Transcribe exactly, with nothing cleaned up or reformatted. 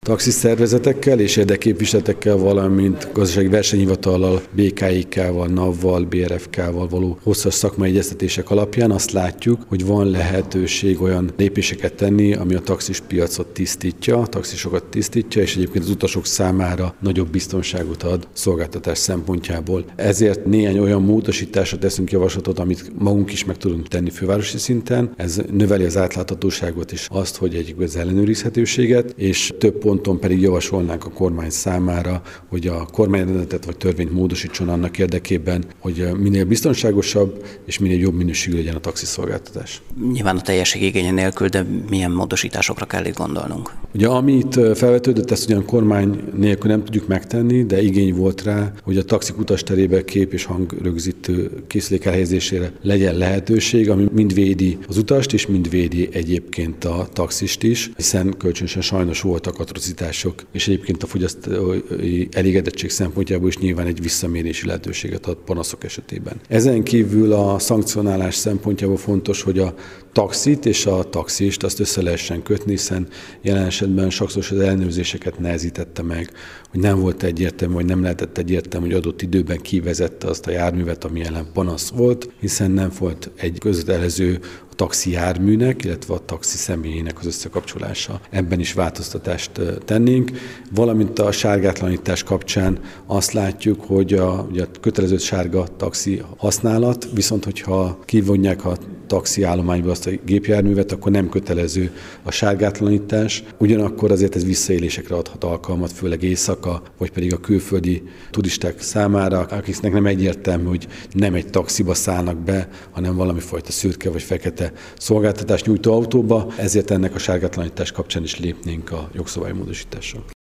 taxiszervezetekkel és érdekképviseletekkel, valamint gazdasági versenyhivatallal, bé ká i-kkal, NAV-val, bé er ef ká-val való hosszas szakmai egyeztetések alapján azt látjuk, hogy van lehetőség olyan lépéseket tenni, ami a taxis piacot tisztítja, a taxisokat tisztítja, és egyébként az utasok számára nagyobb biztonságot ad szolgáltatás szempontjából. Ezért néhány olyan módosításra teszünk javaslatot, amit magunk is meg tudunk tenni fővárosi szinten. Ez növeli az átláthatóságot és azt, hogy egy az ellenőrizhetőséget, és több ponton pedig javasolnánk a kormány számára, hogy a kormányrendeletet vagy törvényt módosítson annak érdekében, hogy minél biztonságosabb és minél jobb minőségű legyen a taxiszolgáltatás. Nyilván a teljesség igénye nélkül, de milyen módosításokra kell itt gondolnunk? Ugye amit felvetődött, ezt ugyan kormány nélkül nem tudjuk megtenni, de igény volt rá, hogy a taxik utasterébe kép- és hangrögzítő készülék elhelyezésére legyen lehetőség, ami mind védi az utast és mind védi egyébként a taxist is, hiszen kölcsönösen sajnos voltak atrocitások, és egyébként a fogyasztói elégedettség szempontjából is nyilván egy visszamérési lehetőséget ad panaszok esetében. Ezen kívül a szankcionálás szempontjából fontos, hogy a taxit és a taxist azt össze lehessen kötni, hiszen jelen esetben sokszor az ellenőrzéseket nehezítette meg, hogy nem volt egyértelmű, vagy nem lehetett egyértelmű, hogy adott időben kivezette azt a járművet, ami ellen panasz volt, hiszen nem volt egy közelező a taxi járműnek, illetve a taxi személyének az összekapcsolása. Ebben is változtatást tennénk, valamint a sárgátlanítás kapcsán azt látjuk, hogy a, ugye a kötelező sárga taxi használat, viszont hogyha kivonják a taxi állományba azt a gépjárművet, akkor nem kötelező a sárgátlanítás. Ugyanakkor azért ez visszaélésekre adhat alkalmat, főleg éjszaka, vagy pedig a külföldi turisták számára, akiknek nem egyértelmű, hogy nem egy taxiba szállnak be, hanem valami fajta szürke vagy fekete szolgáltatást nyújtó autóba, ezért ennek a sárgátlanítás kapcsán is lépnénk a jogszabálymódosítással.